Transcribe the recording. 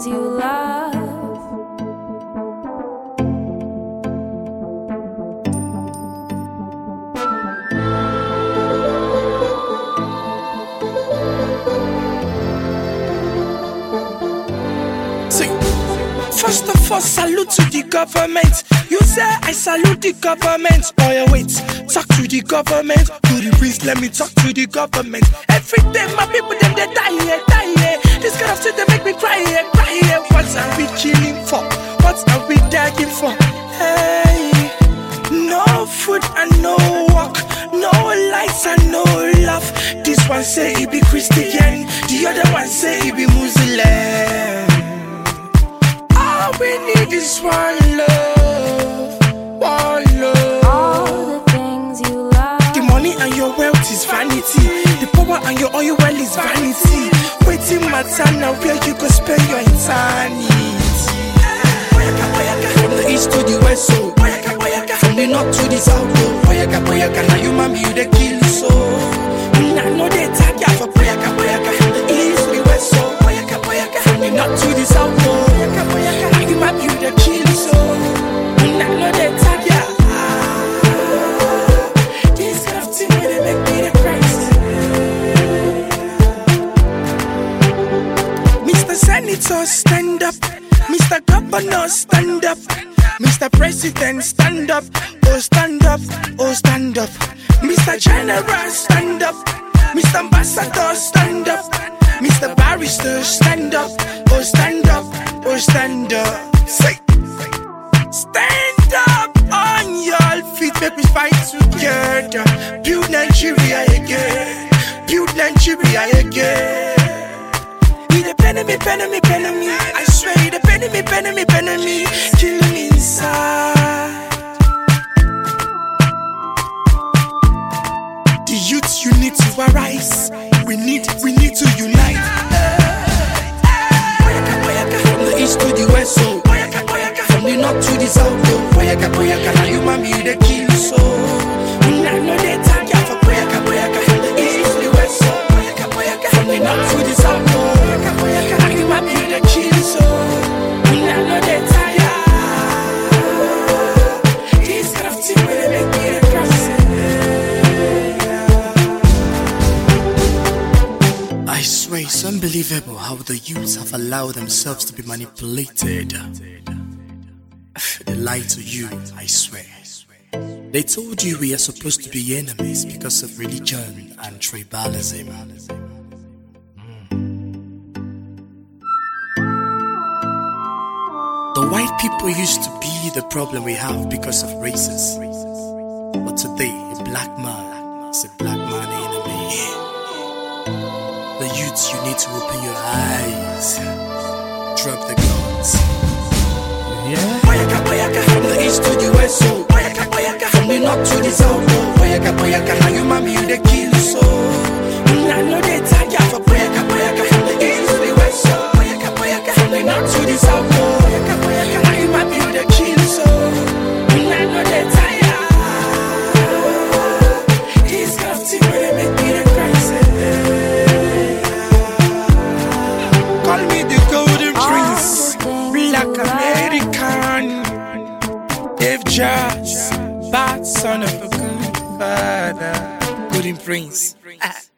things you love. First of all, salute to the government. You say I salute the government. Oh yeah, wait, talk to the government. To the priest, let me talk to the government. Every day my people them they die here, die here. This kind of shit they make me cry here, cry here. What are we killing for? What are we dying for? Hey, no food and no work, no lights and no love. This one say he be Christian, the other one say he be Muslim. All we need is one love, one love. All the things you love. The money and your wealth is vanity. The power and your oil well is vanity. Waiting matter now where you go spend your eternity. From the east to the west, so from the north to the south, now you mami you the kill so. I know they tag ya for from the east to the west, so from the north to the south, now you mami you the kill so. I know they tag ya. This kind of thing where they make me the Christ. Mr. Senator, stand up. Mr. Governor, stand up. Mr. President, stand up. Oh, stand up. Oh, stand up. Mr. General, stand up. Mr. Ambassador, stand up. Mr. Barrister, stand up. Oh, stand up. Oh, stand up. Say, stand up on your feet. Make we fight together. Build Nigeria again. Build Nigeria again. Penny me, I swear the penny me, kill me inside. The youth, you need to arise. We need to unite. From the east to the west, so from the north to the south, now you mami you the kill so. I know they tag ya for from the east to the west, so from the north to the south. Now you mami you the kill so. I know they tire. This kind of thing where they make me the cross. I swear it's unbelievable how the youths have allowed themselves to be manipulated. They lied to you, I swear. They told you we are supposed to be enemies because of religion and tribalism. The white people used to be the problem we have because of races. But today, a black man is a black man enemy. The youths, you need to open your eyes. Drop the guns. Yeah. From the east to the west, so from the north to the south, now you mami you the kill so. I know they tag ya for from the east to the west, so from the north to the south, now you mami you the kill so. I know they tire. This kind of thing where they make me the crazy. Call me the golden prince, black American, Dave Jazz, bad son of a good father, golden prince.